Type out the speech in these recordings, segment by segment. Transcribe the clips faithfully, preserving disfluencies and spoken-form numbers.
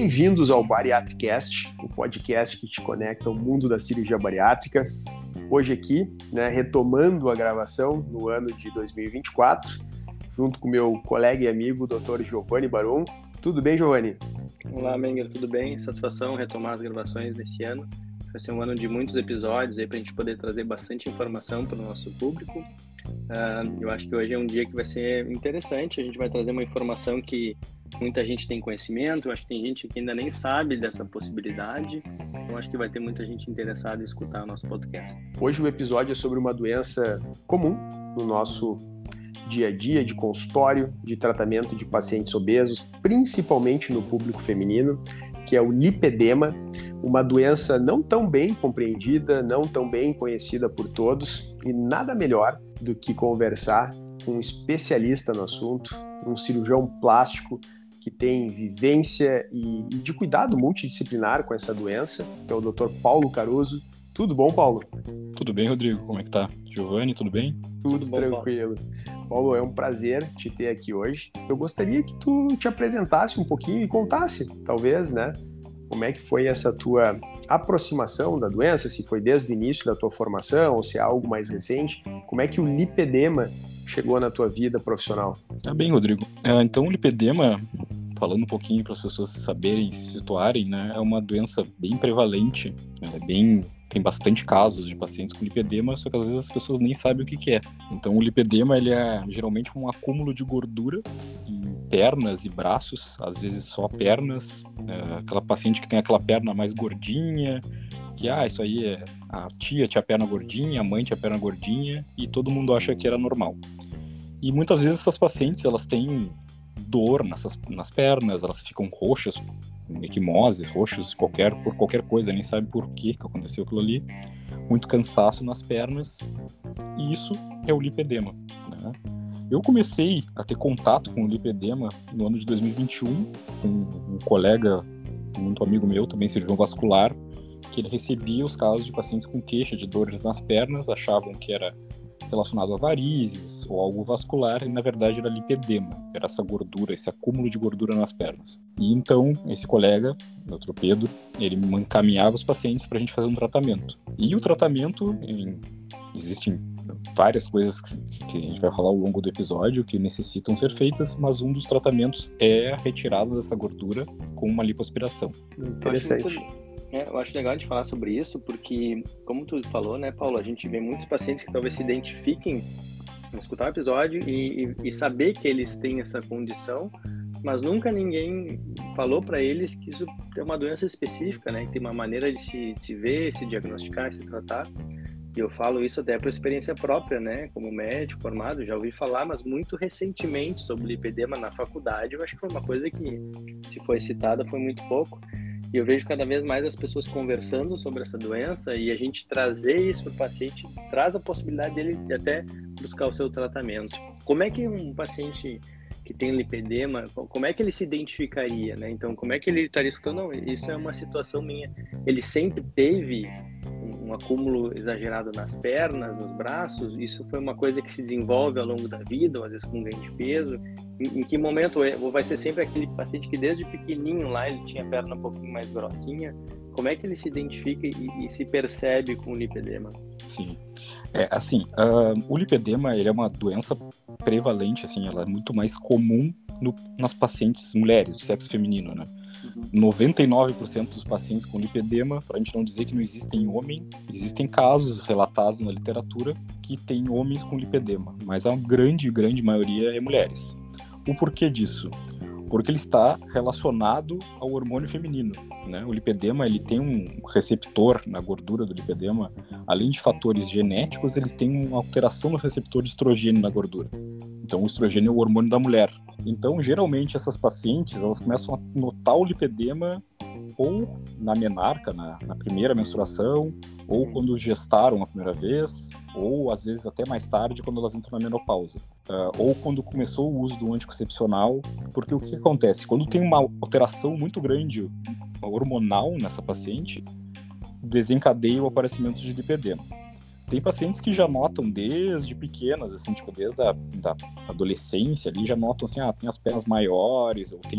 Bem-vindos ao Bariatricast, o podcast que te conecta ao mundo da cirurgia bariátrica. Hoje aqui, né, retomando a gravação no ano de dois mil e vinte e quatro, junto com meu colega e amigo, doutor Giovanni Baron. Tudo bem, Giovanni? Olá, Menger, tudo bem? Satisfação retomar as gravações nesse ano. Vai ser um ano de muitos episódios aí para a gente poder trazer bastante informação para o nosso público. Uh, eu acho que hoje é um dia que vai ser interessante. A gente vai trazer uma informação que muita gente tem conhecimento. Eu acho que tem gente que ainda nem sabe dessa possibilidade. Eu acho que vai ter muita gente interessada em escutar o nosso podcast. Hoje o episódio é sobre uma doença comum no nosso dia a dia de consultório, de tratamento de pacientes obesos, principalmente no público feminino, que é o lipedema, uma doença não tão bem compreendida, não tão bem conhecida por todos, e nada melhor do que conversar com um especialista no assunto, um cirurgião plástico que tem vivência e, e de cuidado multidisciplinar com essa doença, que é o doutor Paulo Caruso. Tudo bom, Paulo? Tudo bem, Rodrigo? Como é que tá? Giovanni, tudo bem? Tudo, Tudo bom, tranquilo. Paulo? Paulo, é um prazer te ter aqui hoje. Eu gostaria que tu te apresentasse um pouquinho e contasse, talvez, né, como é que foi essa tua aproximação da doença, se foi desde o início da tua formação ou se é algo mais recente. Como é que o lipedema chegou na tua vida profissional? Tá bem, Rodrigo. É, então, o lipedema, falando um pouquinho para as pessoas saberem, se situarem, né, é uma doença bem prevalente, ela é bem... tem bastante casos de pacientes com lipedema, só que às vezes as pessoas nem sabem o que que é. Então o lipedema, ele é geralmente um acúmulo de gordura em pernas e braços, às vezes só pernas, é aquela paciente que tem aquela perna mais gordinha, que ah, isso aí é a tia tinha a perna gordinha, a mãe tinha a perna gordinha, e todo mundo acha que era normal. E muitas vezes essas pacientes, elas têm dor nessas, nas pernas, elas ficam roxas, equimoses, roxos, qualquer, por qualquer coisa, nem sabe por que que aconteceu aquilo ali, muito cansaço nas pernas, e isso é o lipedema, né? Eu comecei a ter contato com o lipedema no ano de dois mil e vinte e um, com um colega, muito amigo meu, também cirurgião vascular, que ele recebia os casos de pacientes com queixa de dores nas pernas, achavam que era relacionado a varizes ou algo vascular, e na verdade era lipedema, era essa gordura, esse acúmulo de gordura nas pernas. E então, esse colega, doutor Pedro, ele me encaminhava os pacientes para a gente fazer um tratamento. E o tratamento, em, existem várias coisas que, que a gente vai falar ao longo do episódio que necessitam ser feitas, mas um dos tratamentos é a retirada dessa gordura com uma lipoaspiração. Interessante. É, eu acho legal de falar sobre isso, porque, como tu falou, né, Paulo, a gente vê muitos pacientes que talvez se identifiquem em escutar o episódio e, e, e saber que eles têm essa condição, mas nunca ninguém falou para eles que isso é uma doença específica, né, que tem uma maneira de se, de se ver, se diagnosticar, se tratar. E eu falo isso até por experiência própria, né, como médico formado, já ouvi falar, mas muito recentemente sobre lipedema na faculdade. Eu acho que foi uma coisa que, se foi citada, foi muito pouco. E eu vejo cada vez mais as pessoas conversando sobre essa doença, e a gente trazer isso para o paciente traz a possibilidade dele de até buscar o seu tratamento. Como é que um paciente que tem lipedema, como é que ele se identificaria, né? Então, como é que ele estaria escutando? Não, isso é uma situação minha. Ele sempre teve um acúmulo exagerado nas pernas, nos braços? Isso foi uma coisa que se desenvolve ao longo da vida, ou às vezes com ganho de peso? Em, em que momento é? Ou vai ser sempre aquele paciente que desde pequenininho lá ele tinha a perna um pouquinho mais grossinha? Como é que ele se identifica e, e se percebe com o lipedema? Sim, é assim, uh, o lipedema, ele é uma doença prevalente, assim, ela é muito mais comum no, nas pacientes mulheres, do sexo feminino, né? Uhum. noventa e nove por cento dos pacientes com lipedema, para a gente não dizer que não existem homens, existem casos relatados na literatura que tem homens com lipedema, mas a grande, grande maioria é mulheres. O porquê disso? Porque ele está relacionado ao hormônio feminino, né? O lipedema, ele tem um receptor na gordura do lipedema, além de fatores genéticos, ele tem uma alteração no receptor de estrogênio na gordura. Então, o estrogênio é o hormônio da mulher. Então, geralmente, essas pacientes, elas começam a notar o lipedema ou na menarca, na, na primeira menstruação, ou quando gestaram a primeira vez, ou às vezes até mais tarde, quando elas entram na menopausa. Uh, ou quando começou o uso do anticoncepcional, porque o que acontece? Quando tem uma alteração muito grande hormonal nessa paciente, desencadeia o aparecimento de lipedema. Tem pacientes que já notam desde pequenas, assim, tipo, desde a da adolescência ali, já notam assim, ah, tem as pernas maiores, ou tem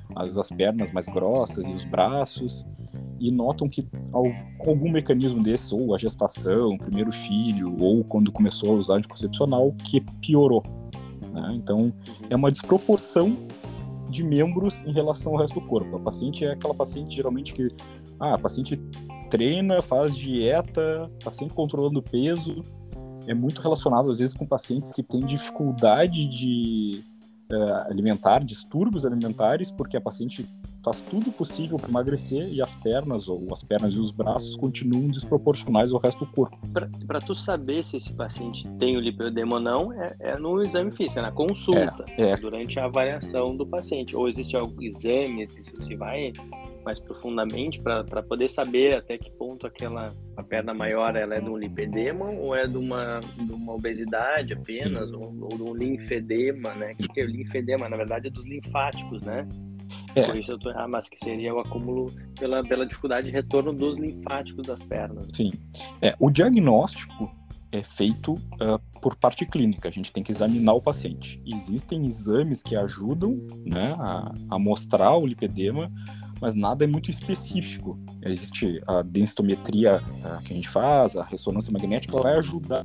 as, as pernas mais grossas e os braços, e notam que com algum mecanismo desse, ou a gestação, o primeiro filho, ou quando começou a usar anticoncepcional, que piorou, né? Então, é uma desproporção de membros em relação ao resto do corpo. A paciente é aquela paciente, geralmente, que ah, a paciente treina, faz dieta, está sempre controlando o peso. É muito relacionado, às vezes, com pacientes que têm dificuldade de uh, alimentar, distúrbios alimentares, porque a paciente faz tudo possível para emagrecer e as pernas, ou as pernas e os braços, continuam desproporcionais ao resto do corpo. Para tu saber se esse paciente tem o lipedema ou não, é, é no exame físico, é na consulta, é, é. durante a avaliação do paciente. Ou existe algum exame, se você vai mais profundamente, para poder saber até que ponto aquela a perna maior ela é de um lipedema ou é de uma, de uma obesidade apenas, ou, ou de um linfedema, né? O que é o linfedema? Na verdade é dos linfáticos, né? É. Por isso eu tô, ah, mas que seria o acúmulo pela, pela dificuldade de retorno dos linfáticos das pernas. Sim. É, o diagnóstico é feito uh, por parte clínica, a gente tem que examinar o paciente. Existem exames que ajudam, né, a, a mostrar o lipedema, mas nada é muito específico. Existe a densitometria uh, que a gente faz, a ressonância magnética, ela vai ajudar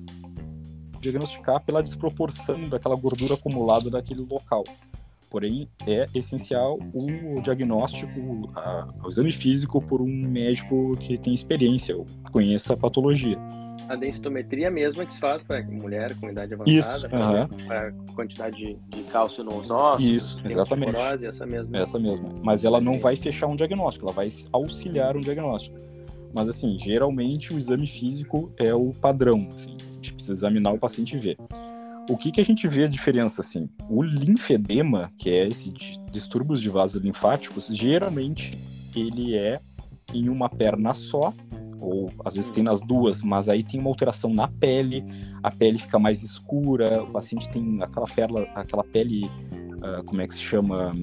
a diagnosticar pela desproporção daquela gordura acumulada naquele local. Porém, é essencial o diagnóstico, a, o exame físico por um médico que tem experiência, ou que conheça a patologia. A densitometria mesma que se faz para mulher com idade avançada, para uh-huh. quantidade de, de cálcio nos ossos, isso, exatamente. Porose, essa mesma. Essa mesma. Mas ela não vai fechar um diagnóstico, ela vai auxiliar um diagnóstico. Mas assim, geralmente o exame físico é o padrão, assim, a gente precisa examinar o paciente e ver. O que que a gente vê a diferença, assim? O linfedema, que é esse distúrbios de vasos linfáticos, geralmente ele é em uma perna só, ou às vezes tem nas duas, mas aí tem uma alteração na pele, a pele fica mais escura, o paciente tem aquela, perla, aquela pele, uh, como é que se chama,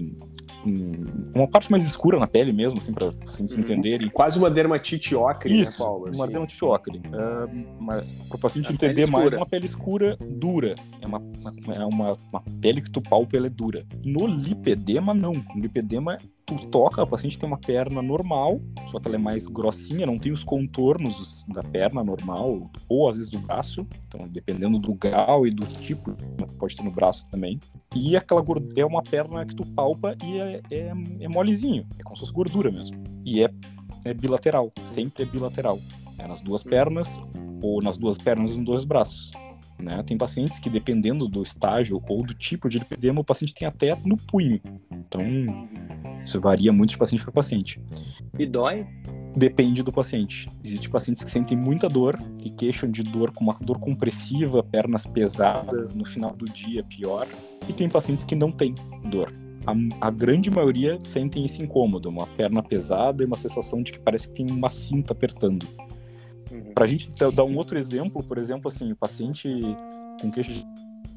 um, uma parte mais escura na pele mesmo, assim, para vocês uhum. entenderem. Quase uma dermatite ocre, Isso, né, Paulo? Uma assim. dermatite ocre. Uh, para o paciente a entender mais, é uma pele escura, dura. É uma, uma, é uma, uma pele que tu palpa, ela é dura. No lipedema, não. No lipedema, tu toca, o paciente tem uma perna normal, só que ela é mais grossinha, não tem os contornos da perna normal, ou às vezes do braço, então dependendo do grau e do tipo, pode ter no braço também. E aquela gordura, é uma perna que tu palpa e é, é, é molezinho, é como se fosse gordura mesmo. E é, é bilateral, sempre é bilateral. É nas duas pernas, ou nas duas pernas e nos dois braços. Né? Tem pacientes que, dependendo do estágio ou do tipo de lipedema, o paciente tem até no punho. Então, isso varia muito de paciente para paciente. E dói? Depende do paciente. Existem pacientes que sentem muita dor, que queixam de dor com uma dor compressiva, pernas pesadas, no final do dia pior. E tem pacientes que não têm dor. A, a grande maioria sentem esse incômodo, uma perna pesada e uma sensação de que parece que tem uma cinta apertando. Uhum. Para a gente dar um outro exemplo, por exemplo, assim, o paciente com queixa de...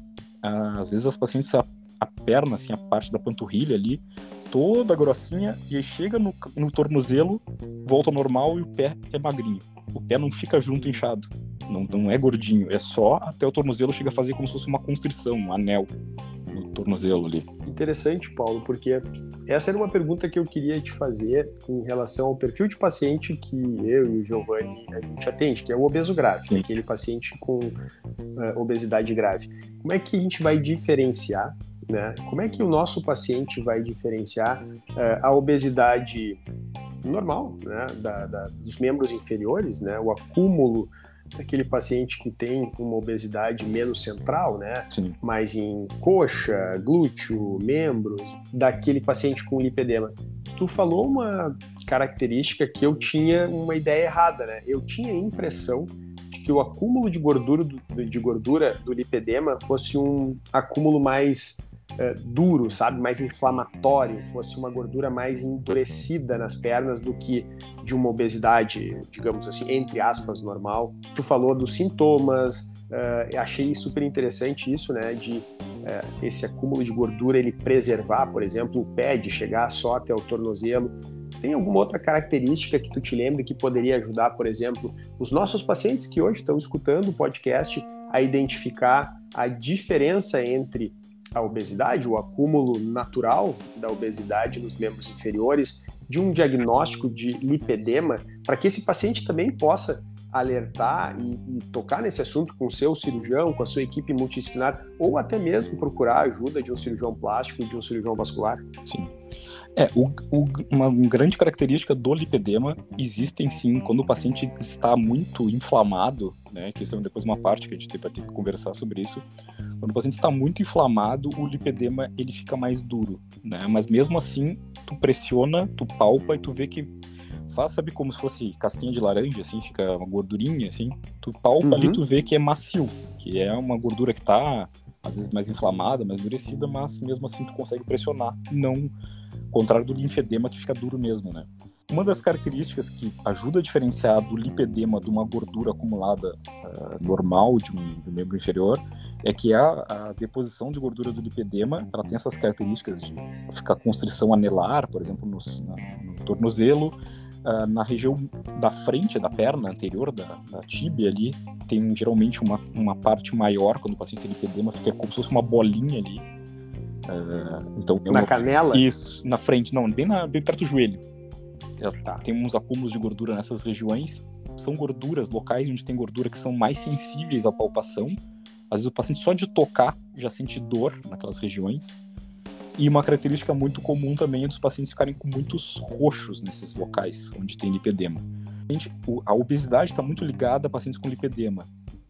Às vezes as pacientes, a, a perna, assim, a parte da panturrilha ali, toda grossinha, e aí chega no, no tornozelo, volta ao normal e o pé é magrinho. O pé não fica junto inchado, não, não é gordinho, é só até o tornozelo chega a fazer como se fosse uma constrição, um anel no tornozelo ali. Interessante, Paulo, porque essa era uma pergunta que eu queria te fazer em relação ao perfil de paciente que eu e o Giovanni a gente atende, que é o obeso grave, Sim. aquele paciente com uh, obesidade grave. Como é que a gente vai diferenciar, né? Como é que o nosso paciente vai diferenciar uh, a obesidade normal, né? da, da, dos membros inferiores, né? O acúmulo daquele paciente que tem uma obesidade menos central, né? Sim. Mais em coxa, glúteo, membros, daquele paciente com lipedema. Tu falou uma característica que eu tinha uma ideia errada, né? Eu tinha a impressão de que o acúmulo de gordura do, de gordura do lipedema fosse um acúmulo mais uh, duro, sabe? Mais inflamatório, fosse uma gordura mais endurecida nas pernas do que de uma obesidade, digamos assim, entre aspas, normal. Tu falou dos sintomas, uh, eu achei super interessante isso, né, de uh, esse acúmulo de gordura, ele preservar, por exemplo, o pé, de chegar só até o tornozelo. Tem alguma outra característica que tu te lembre que poderia ajudar, por exemplo, os nossos pacientes que hoje estão escutando o podcast a identificar a diferença entre a obesidade, o acúmulo natural da obesidade nos membros inferiores, de um diagnóstico de lipedema, para que esse paciente também possa alertar e, e tocar nesse assunto com o seu cirurgião, com a sua equipe multidisciplinar, ou até mesmo procurar a ajuda de um cirurgião plástico e de um cirurgião vascular? Sim. É, o, o, uma grande característica do lipedema existem sim quando o paciente está muito inflamado, né, que isso é depois uma parte que a gente vai ter que conversar sobre isso. Quando o paciente está muito inflamado, o lipedema ele fica mais duro, né, mas mesmo assim tu pressiona, tu palpa e tu vê que faz, sabe, como se fosse casquinha de laranja, assim, fica uma gordurinha, assim, tu palpa uhum. ali, tu vê que é macio, que é uma gordura que tá, às vezes, mais inflamada, mais endurecida, mas mesmo assim tu consegue pressionar, não, ao contrário do linfedema, que fica duro mesmo, né. Uma das características que ajuda a diferenciar do lipedema de uma gordura acumulada uh, normal de um, de um membro inferior é que a, a deposição de gordura do lipedema, ela tem essas características de ficar constrição anelar, por exemplo, no, na, no tornozelo. Uh, na região da frente da perna anterior, da, da tíbia ali, tem geralmente uma, uma parte maior, quando o paciente tem lipedema, fica como se fosse uma bolinha ali. Uh, então, na uma... canela? Isso, na frente, não, bem, na, bem perto do joelho. Tá. Tem uns acúmulos de gordura nessas regiões, são gorduras, locais onde tem gordura que são mais sensíveis à palpação. Às vezes o paciente só de tocar já sente dor naquelas regiões. E uma característica muito comum também é dos pacientes ficarem com muitos roxos nesses locais onde tem lipedema. A obesidade está muito ligada a pacientes com lipedema,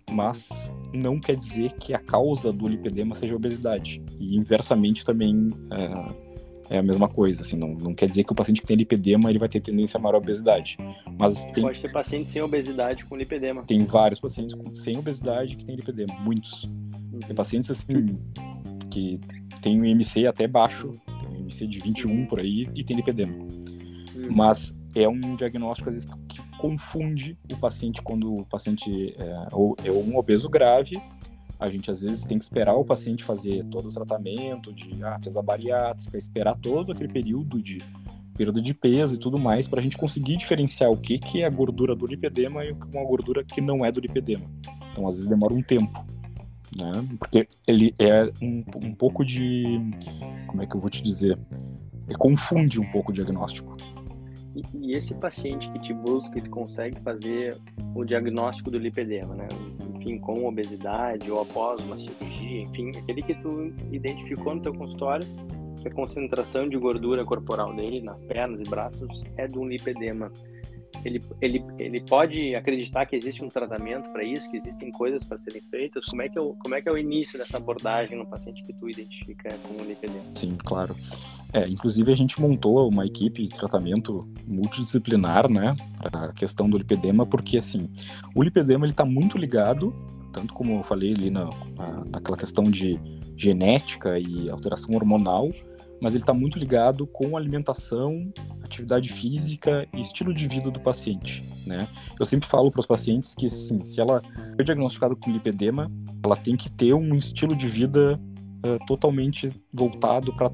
mas não quer dizer que a causa do lipedema seja a obesidade. E inversamente também é, é a mesma coisa. Assim, não, não quer dizer que o paciente que tem lipedema ele vai ter tendência maior à obesidade. Mas tem, pode ter pacientes sem obesidade com lipedema. Tem vários pacientes com, sem obesidade que têm lipedema, muitos. Uhum. Tem pacientes assim que tem um I M C até baixo, tem um I M C de vinte e um por aí e tem lipedema. Hum. Mas é um diagnóstico às vezes que confunde o paciente quando o paciente é, ou é um obeso grave. A gente às vezes tem que esperar o paciente fazer todo o tratamento de ah, fez a bariátrica, esperar todo aquele período de perda de peso e tudo mais para a gente conseguir diferenciar o que, que é a gordura do lipedema e uma gordura que não é do lipedema. Então às vezes demora um tempo. Né? Porque ele é um, um pouco de, como é que eu vou te dizer, ele confunde um pouco o diagnóstico. E, e esse paciente que te busca, ele consegue fazer o diagnóstico do lipedema, né? Enfim, com obesidade ou após uma cirurgia, enfim, aquele que tu identificou no teu consultório, que a concentração de gordura corporal dele nas pernas e braços é de um lipedema. Ele, ele, ele pode acreditar que existe um tratamento para isso, que existem coisas para serem feitas? Como é, que é o, como é que é o início dessa abordagem no paciente que tu identifica com lipedema? Sim, claro. É, inclusive a gente montou uma equipe de tratamento multidisciplinar, né, para a questão do lipedema, porque assim, o lipedema ele está muito ligado, tanto como eu falei ali na, na, naquela questão de genética e alteração hormonal, mas ele está muito ligado com alimentação, atividade física e estilo de vida do paciente, né? Eu sempre falo para os pacientes que, assim, se ela foi diagnosticada com lipedema, ela tem que ter um estilo de vida uh, totalmente voltado para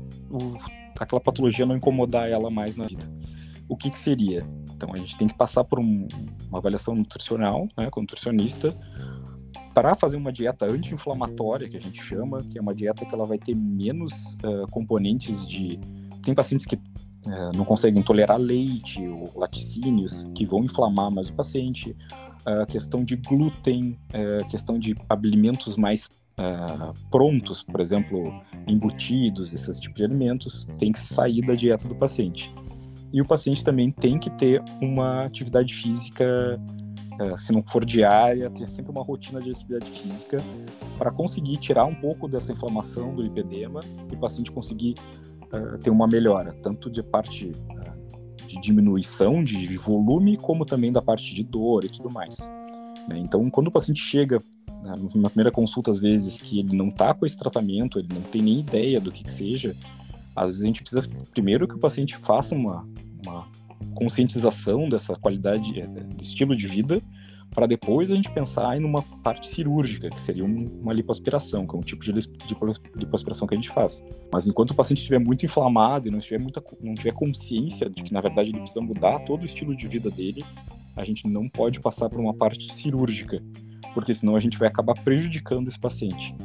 aquela patologia não incomodar ela mais na vida. O que que seria? Então, a gente tem que passar por um, uma avaliação nutricional, né, com o nutricionista, para fazer uma dieta anti-inflamatória, que a gente chama, que é uma dieta que ela vai ter menos uh, componentes de... Tem pacientes que uh, não conseguem tolerar leite ou laticínios, que vão inflamar mais o paciente. A uh, questão de glúten, uh, questão de alimentos mais uh, prontos, por exemplo, embutidos, esses tipos de alimentos, tem que sair da dieta do paciente. E o paciente também tem que ter uma atividade física... se não for diária, ter sempre uma rotina de atividade física para conseguir tirar um pouco dessa inflamação do lipedema e o paciente conseguir uh, ter uma melhora, tanto de parte uh, de diminuição de volume, como também da parte de dor e tudo mais. Né? Então, quando o paciente chega uh, numa primeira consulta, às vezes, que ele não está com esse tratamento, ele não tem nem ideia do que, que seja, às vezes a gente precisa, primeiro, que o paciente faça uma, uma conscientização dessa qualidade, de estilo de vida, para depois a gente pensar em uma parte cirúrgica, que seria uma lipoaspiração, que é um tipo de lipoaspiração que a gente faz. Mas enquanto o paciente estiver muito inflamado e não tiver, muita, não tiver consciência de que, na verdade, ele precisa mudar todo o estilo de vida dele, a gente não pode passar por uma parte cirúrgica, porque senão a gente vai acabar prejudicando esse paciente.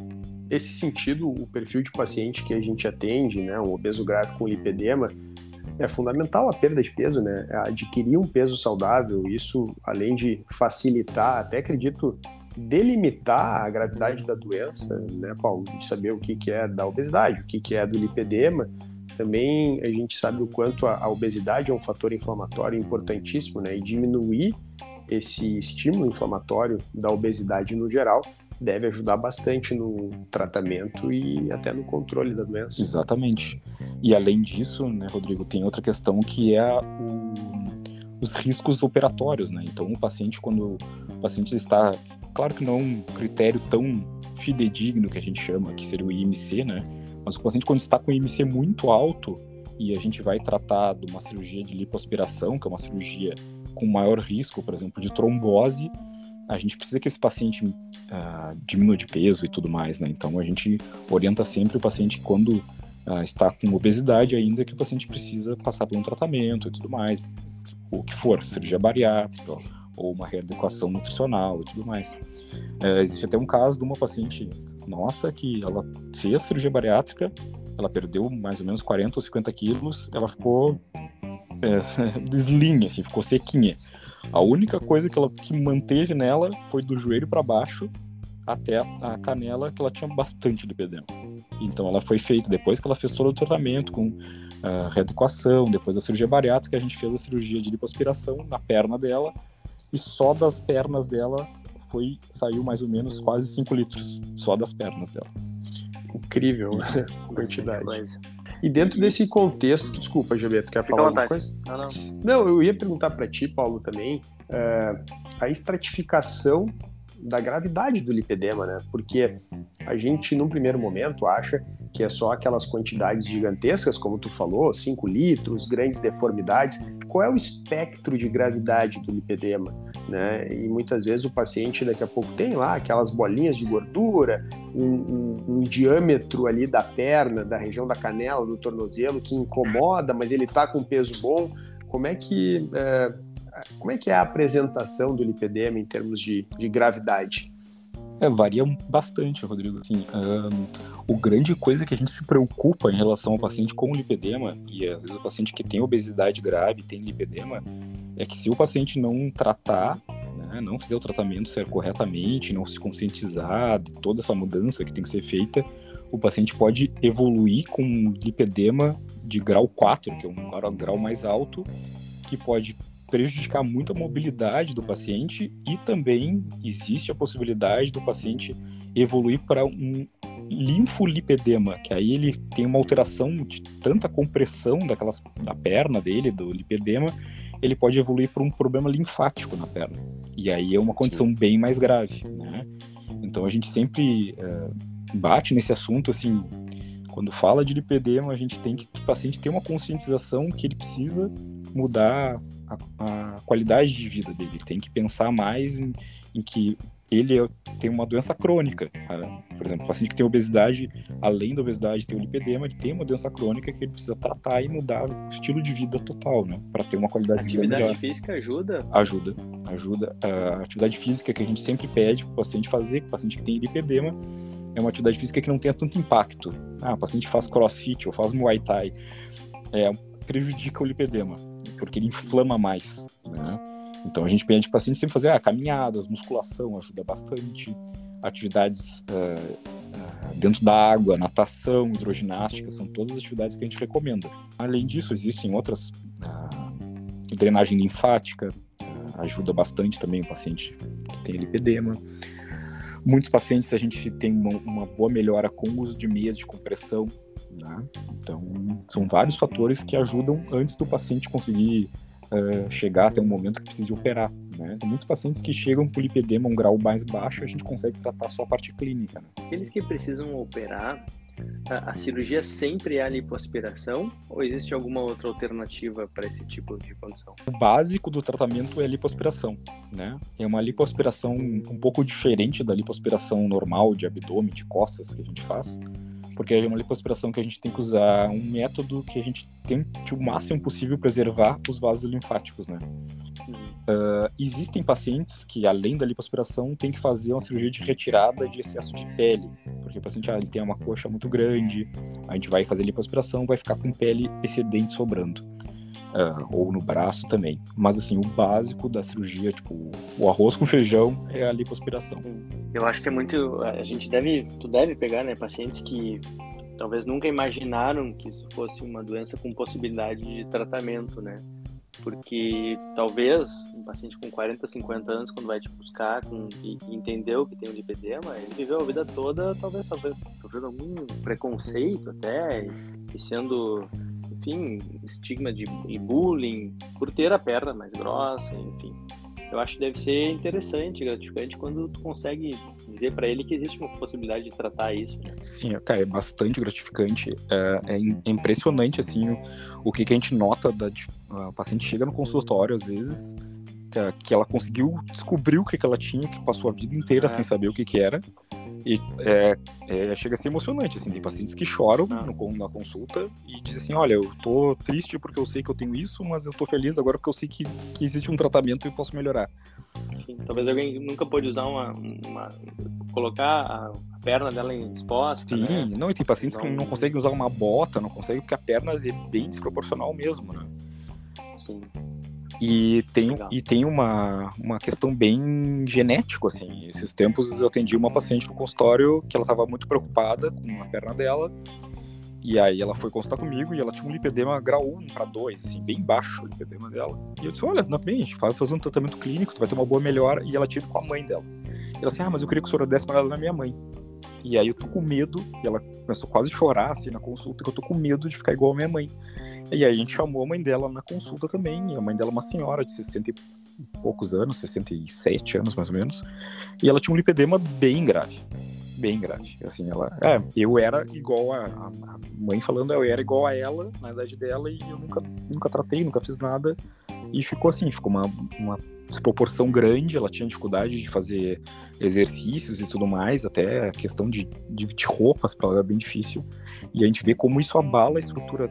Nesse sentido, o perfil de paciente que a gente atende, né, um obeso grave com lipedema, é fundamental a perda de peso, né? Adquirir um peso saudável, isso além de facilitar, até acredito, delimitar a gravidade da doença, né, Paulo? De saber o que, que é da obesidade, o que, que é do lipedema. Também a gente sabe o quanto a, a obesidade é um fator inflamatório importantíssimo, né? E diminuir esse estímulo inflamatório da obesidade no geral deve ajudar bastante no tratamento e até no controle da doença. Exatamente. E além disso, né, Rodrigo, tem outra questão que é o, os riscos operatórios, né? Então, o paciente, quando o paciente está... Claro que não é um critério tão fidedigno que a gente chama, que seria o I M C, né? Mas o paciente, quando está com o I M C muito alto e a gente vai tratar de uma cirurgia de lipoaspiração, que é uma cirurgia com maior risco, por exemplo, de trombose, a gente precisa que esse paciente uh, diminua de peso e tudo mais, né? Então, a gente orienta sempre o paciente quando uh, está com obesidade ainda, que o paciente precisa passar por um tratamento e tudo mais. O que for, cirurgia bariátrica ou uma readequação nutricional e tudo mais. Uh, existe até um caso de uma paciente nossa que ela fez cirurgia bariátrica, ela perdeu mais ou menos quarenta ou cinquenta quilos, ela ficou é, deslinha, assim, ficou sequinha. A única coisa que ela que manteve nela foi do joelho para baixo até a canela, que ela tinha bastante lipedema. Então ela foi feita, depois que ela fez todo o tratamento com uh, readequação, depois da cirurgia bariátrica, a gente fez a cirurgia de lipoaspiração na perna dela, e só das pernas dela foi, saiu mais ou menos quase cinco litros, só das pernas dela. Incrível, né? Quantidade. E dentro desse contexto, desculpa, Gilberto, quer Fica falar alguma coisa? Não, não. Não, eu ia perguntar para ti, Paulo, também, uh, a estratificação da gravidade do lipedema, né? Porque a gente, num primeiro momento, acha que é só aquelas quantidades gigantescas, como tu falou, cinco litros, grandes deformidades. Qual é o espectro de gravidade do lipedema, né? E muitas vezes o paciente daqui a pouco tem lá aquelas bolinhas de gordura, um, um, um diâmetro ali da perna, da região da canela, do tornozelo, que incomoda, mas ele está com peso bom. Como é que... É... Como é que é a apresentação do lipedema em termos de, de gravidade? É, varia bastante, Rodrigo. Assim, um, o grande coisa que a gente se preocupa em relação ao paciente com lipedema, e às vezes o paciente que tem obesidade grave tem lipedema, é que se o paciente não tratar, né, não fizer o tratamento ser corretamente, não se conscientizar de toda essa mudança que tem que ser feita, o paciente pode evoluir com lipedema de grau quatro, que é um grau mais alto, que pode prejudicar muito a mobilidade do paciente, e também existe a possibilidade do paciente evoluir para um linfolipedema, que aí ele tem uma alteração de tanta compressão daquelas, da perna dele, do lipedema, ele pode evoluir para um problema linfático na perna, e aí é uma condição Sim. bem mais grave, né? Então a gente sempre é, bate nesse assunto, assim, quando fala de lipedema, a gente tem que, o paciente ter uma conscientização que ele precisa mudar a, a qualidade de vida dele, tem que pensar mais em, em que ele é, tem uma doença crônica. Por exemplo, o paciente que tem obesidade, além da obesidade, tem o lipedema, ele tem uma doença crônica que ele precisa tratar e mudar o estilo de vida total, né? Para ter uma qualidade de vida melhor. Atividade física ajuda? Ajuda, ajuda. A atividade física que a gente sempre pede para o paciente fazer, para o paciente que tem lipedema, é uma atividade física que não tenha tanto impacto. Ah, o paciente faz crossfit ou faz muay thai, é, prejudica o lipedema, porque ele inflama mais, né? Então a gente pede para o paciente sempre fazer ah, caminhadas, musculação ajuda bastante, atividades uh, uh, dentro da água, natação, hidroginástica, são todas as atividades que a gente recomenda. Além disso, existem outras, uh, drenagem linfática, uh, ajuda bastante também o paciente que tem lipedema. Muitos pacientes a gente tem uma, uma boa melhora com o uso de meias de compressão, né? Então, são vários fatores que ajudam antes do paciente conseguir uh, chegar até um momento que precisa de operar, né? Tem muitos pacientes que chegam com lipedema a um grau mais baixo, a gente consegue tratar só a parte clínica, né? Aqueles que precisam operar, a, a cirurgia sempre é a lipoaspiração ou existe alguma outra alternativa para esse tipo de condição? O básico do tratamento é a lipoaspiração, né? É uma lipoaspiração um pouco diferente da lipoaspiração normal de abdômen, de costas que a gente faz, porque é uma lipoaspiração que a gente tem que usar um método que a gente tente o máximo possível preservar os vasos linfáticos, né? Uh, existem pacientes que, além da lipoaspiração, tem que fazer uma cirurgia de retirada de excesso de pele, porque porque o paciente, ah, ele tem uma coxa muito grande, a gente vai fazer lipoaspiração, vai ficar com pele excedente sobrando. Uh, ou no braço também. Mas, assim, o básico da cirurgia, tipo, o arroz com feijão é a lipoaspiração. Eu acho que é muito... A gente deve... Tu deve pegar, né, pacientes que talvez nunca imaginaram que isso fosse uma doença com possibilidade de tratamento, né? Porque talvez um paciente com quarenta, cinquenta anos, quando vai te buscar com, e, e entendeu que tem um lipedema, ele viveu a vida toda, talvez sofrendo algum preconceito até, e sendo... enfim, estigma de, de bullying, por ter a perna mais grossa, enfim. Eu acho que deve ser interessante, gratificante, quando tu consegue dizer para ele que existe uma possibilidade de tratar isso, né? Sim, cara, é bastante gratificante. É, é impressionante, assim, o, o que, que a gente nota da... A paciente chega no consultório, às vezes, que, que ela conseguiu descobrir o que, que ela tinha, que passou a vida inteira é. sem saber o que, que era. E é, é, chega a ser emocionante, assim, tem pacientes que choram ah. no, na consulta e dizem assim, olha, eu tô triste porque eu sei que eu tenho isso, mas eu tô feliz agora porque eu sei que, que existe um tratamento e eu posso melhorar. Sim, talvez alguém nunca pôde usar uma, uma colocar a, a perna dela exposta, Sim, né? não, e tem pacientes então... que não conseguem usar uma bota, não conseguem porque a perna é bem desproporcional mesmo, né? Sim. E tem, e tem uma, uma questão bem genética, assim. Esses tempos eu atendi uma paciente no consultório que ela estava muito preocupada com a perna dela. E aí ela foi consultar comigo e ela tinha um lipedema grau um para dois, assim, bem baixo o lipedema dela. E eu disse, olha, não, bem, a gente vai fazer um tratamento clínico, tu vai ter uma boa melhora. E ela tive com a mãe dela. E ela disse, ah, mas eu queria que o senhor desse uma olhada na minha mãe. E aí eu tô com medo, e ela começou quase a chorar, assim, na consulta, que eu tô com medo de ficar igual a minha mãe. E aí a gente chamou a mãe dela na consulta também, e a mãe dela é uma senhora de sessenta e poucos anos, sessenta e sete anos mais ou menos, e ela tinha um lipedema bem grave, bem grave, assim, ela, é, eu era igual a, a, a mãe falando, eu era igual a ela, na idade dela, e eu nunca, nunca tratei, nunca fiz nada, e ficou assim, ficou uma, uma desproporção grande, ela tinha dificuldade de fazer exercícios e tudo mais, até a questão de, de, de roupas para ela era bem difícil, e a gente vê como isso abala a estrutura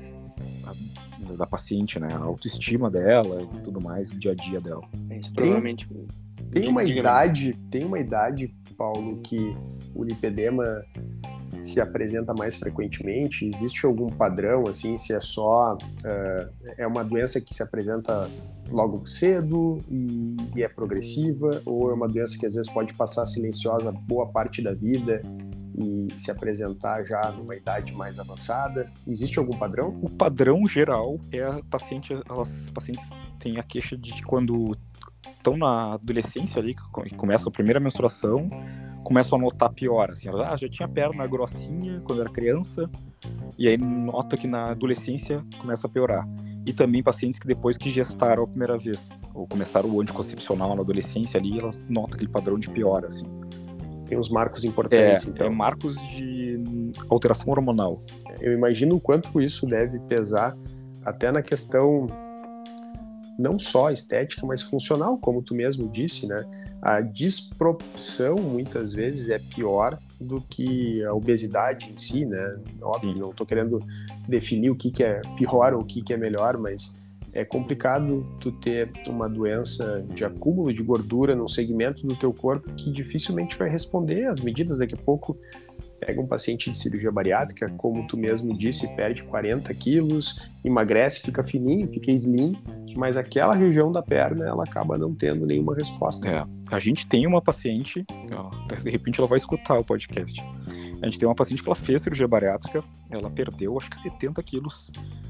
da paciente, né, a autoestima dela e tudo mais, o dia a dia dela. Isso, provavelmente. Tem, tem uma idade, tem uma idade, Paulo, que o lipedema se apresenta mais frequentemente? Existe algum padrão, assim, se é só uh, é uma doença que se apresenta logo cedo e, e é progressiva, ou é uma doença que às vezes pode passar silenciosa boa parte da vida e se apresentar já numa idade mais avançada? Existe algum padrão? O padrão geral é a paciente, elas pacientes têm a queixa de que quando estão na adolescência ali, que começa a primeira menstruação, começam a notar pior, assim, ela ah, já tinha perna grossinha quando era criança, e aí nota que na adolescência começa a piorar. E também pacientes que depois que gestaram a primeira vez, ou começaram o anticoncepcional na adolescência ali, elas notam aquele padrão de pior, assim. Tem uns marcos importantes, é, então. É marcos de alteração hormonal. Eu imagino o quanto isso deve pesar até na questão não só estética, mas funcional, como tu mesmo disse, né? A disproporção, muitas vezes, é pior do que a obesidade em si, né? Óbvio, Sim. não estou querendo definir o que, que é pior ou o que, que é melhor, mas é complicado tu ter uma doença de acúmulo de gordura num segmento do teu corpo que dificilmente vai responder às medidas. Daqui a pouco pega um paciente de cirurgia bariátrica, como tu mesmo disse, perde quarenta quilos, emagrece, fica fininho, fica slim, mas aquela região da perna, ela acaba não tendo nenhuma resposta. É, a gente tem uma paciente, ó, de repente ela vai escutar o podcast, a gente tem uma paciente que ela fez cirurgia bariátrica, ela perdeu acho que setenta quilos,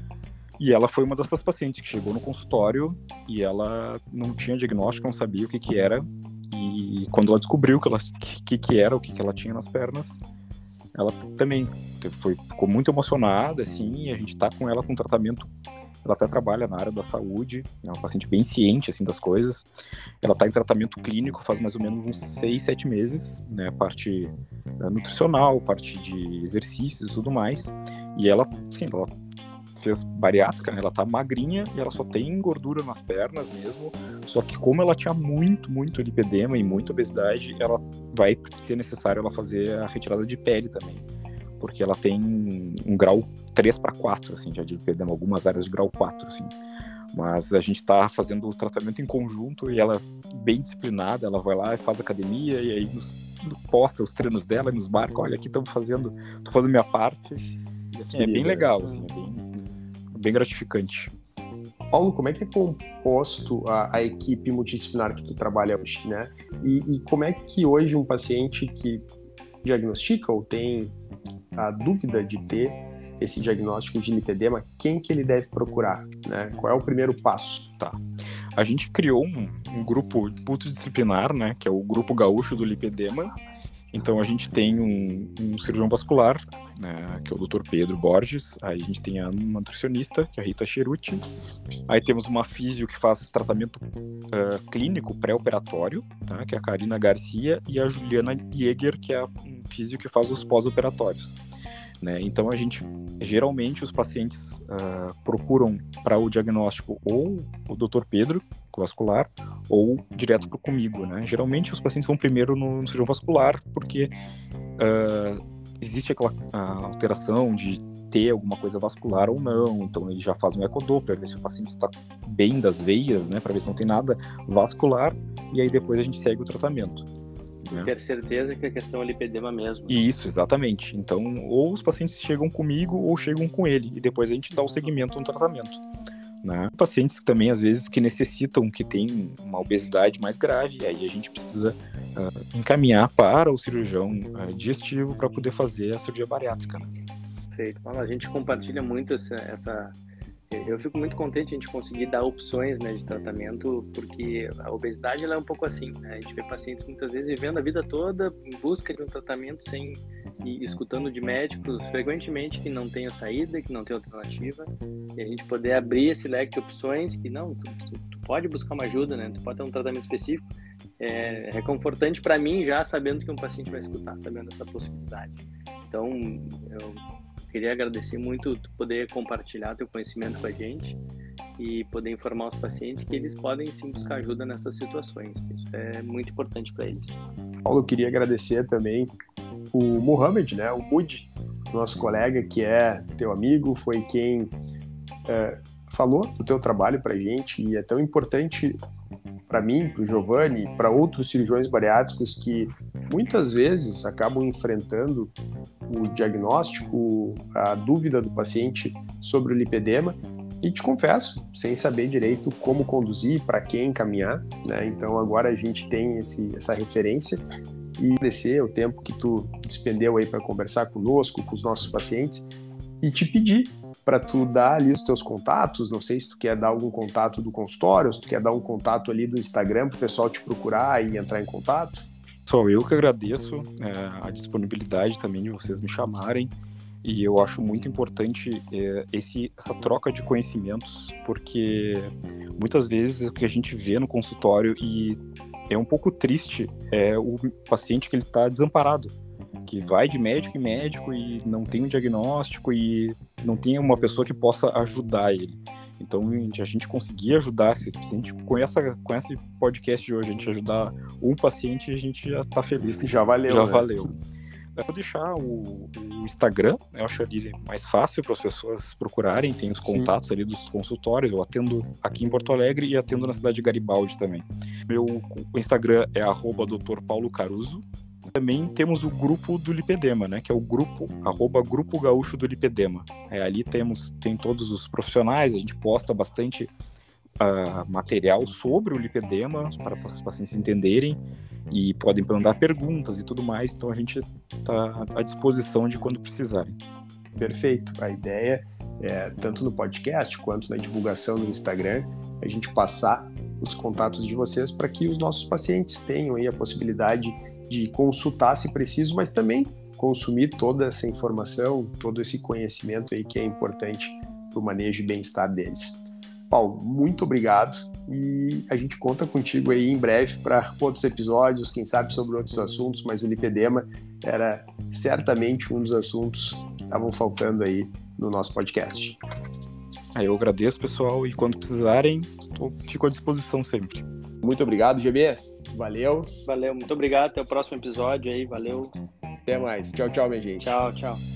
e ela foi uma dessas pacientes que chegou no consultório e ela não tinha diagnóstico, não sabia o que que era, e quando ela descobriu que, ela, que, que era, o que, que ela tinha nas pernas, ela também foi, ficou muito emocionada, assim, e a gente tá com ela com tratamento. Ela até trabalha na área da saúde, é uma paciente bem ciente, assim, das coisas. Ela está em tratamento clínico faz mais ou menos uns seis, sete meses, né, parte nutricional, parte de exercícios e tudo mais. E ela, assim, ela fez bariátrica, né, ela tá magrinha e ela só tem gordura nas pernas mesmo, só que como ela tinha muito, muito lipedema e muita obesidade, ela vai ser necessário ela fazer a retirada de pele também, porque ela tem um grau três para quatro, assim, já de lipedema, algumas áreas de grau quatro, assim. Mas a gente tá fazendo o tratamento em conjunto e ela, bem disciplinada, ela vai lá e faz academia, e aí nos, posta os treinos dela nos marca, olha, aqui estamos fazendo, tô fazendo minha parte. E, assim, é bem legal, assim, é bem, bem gratificante. Paulo, como é que é composto a, a equipe multidisciplinar que tu trabalha hoje, né? E, e como é que hoje um paciente que diagnostica ou tem a dúvida de ter esse diagnóstico de lipedema, quem que ele deve procurar, né? Qual é o primeiro passo? Tá. A gente criou um, um grupo multidisciplinar, né, que é o Grupo Gaúcho do Lipedema. Então a gente tem um, um cirurgião vascular, né, que é o doutor Pedro Borges. Aí a gente tem a nutricionista, que é a Rita Cheruti. Aí temos uma físio que faz tratamento uh, clínico pré-operatório, tá, que é a Karina Garcia, e a Juliana Jäger, que é a um físio que faz os pós-operatórios. Né? Então a gente, geralmente os pacientes uh, procuram para o diagnóstico ou o doutor Pedro, vascular, ou direto pro comigo, né? Geralmente os pacientes vão primeiro no, no cirurgião vascular, porque uh, existe aquela uh, alteração de ter alguma coisa vascular ou não, então ele já faz um ecodoppler, ver se o paciente está bem das veias, né? Para ver se não tem nada vascular, e aí depois a gente segue o tratamento. Né? Ter certeza que a questão é lipedema mesmo. Isso, exatamente. Então, ou os pacientes chegam comigo ou chegam com ele, e depois a gente dá o segmento no tratamento. Né? Pacientes também, às vezes, que necessitam, que tem uma obesidade mais grave, e aí a gente precisa uh, encaminhar para o cirurgião uh, digestivo para poder fazer a cirurgia bariátrica. Né? Perfeito. A gente compartilha muito essa, essa... Eu fico muito contente de a gente conseguir dar opções, né, de tratamento, porque a obesidade ela é um pouco assim, né? A gente vê pacientes muitas vezes vivendo a vida toda em busca de um tratamento sem e escutando de médicos frequentemente que não tem a saída, que não tem alternativa, e a gente poder abrir esse leque de opções que não, tu, tu, tu pode buscar uma ajuda, né? Tu pode ter um tratamento específico. É reconfortante para mim já sabendo que um paciente vai escutar, sabendo essa possibilidade. Então, eu queria agradecer muito tu poder compartilhar teu conhecimento com a gente e poder informar os pacientes que eles podem sim buscar ajuda nessas situações. Isso é muito importante para eles. Paulo, eu queria agradecer também o Mohamed, né, o Mudi, nosso colega que é teu amigo, foi quem é, falou do teu trabalho para a gente, e é tão importante para mim, para o Giovanni, para outros cirurgiões bariátricos que muitas vezes acabam enfrentando o diagnóstico, a dúvida do paciente sobre o lipedema, e te confesso, sem saber direito como conduzir, para quem encaminhar, né? Então agora a gente tem esse, essa referência, e agradecer o tempo que tu despendeu aí para conversar conosco, com os nossos pacientes, e te pedir para tu dar ali os teus contatos. Não sei se tu quer dar algum contato do consultório, se tu quer dar um contato ali do Instagram para o pessoal te procurar e entrar em contato. Pessoal, eu que agradeço é, a disponibilidade também de vocês me chamarem, e eu acho muito importante é, esse, essa troca de conhecimentos, porque muitas vezes o que a gente vê no consultório, e é um pouco triste, é o paciente que ele está desamparado, que vai de médico em médico e não tem um diagnóstico e não tem uma pessoa que possa ajudar ele. Então, a gente conseguir ajudar, se a gente com, essa, com esse podcast de hoje, a gente ajudar um paciente, a gente já está feliz. Já valeu, Já né? valeu. Eu vou deixar o, o Instagram, eu acho ali mais fácil para as pessoas procurarem, tem os Sim. contatos ali dos consultórios, eu atendo aqui em Porto Alegre e atendo na cidade de Garibaldi também. Meu o Instagram é arroba doutor Paulo Caruso. Também temos o grupo do lipedema, né, que é o grupo, arroba Grupo Gaúcho do Lipedema. É, ali temos, tem todos os profissionais, a gente posta bastante uh, material sobre o lipedema, para os pacientes entenderem, e podem mandar perguntas e tudo mais, então a gente está à disposição de quando precisarem. Perfeito. A ideia é, tanto no podcast quanto na divulgação no Instagram, a gente passar os contatos de vocês para que os nossos pacientes tenham aí a possibilidade de consultar se preciso, mas também consumir toda essa informação, todo esse conhecimento aí que é importante para o manejo e bem-estar deles. Paulo, muito obrigado, e a gente conta contigo aí em breve para outros episódios, quem sabe sobre outros assuntos, mas o lipedema era certamente um dos assuntos que estavam faltando aí no nosso podcast. Eu agradeço, pessoal, e quando precisarem, tô, fico à disposição sempre. Muito obrigado, G B. Valeu. Valeu, muito obrigado. Até o próximo episódio aí. Valeu. Até mais. Tchau, tchau, minha gente. Tchau, tchau.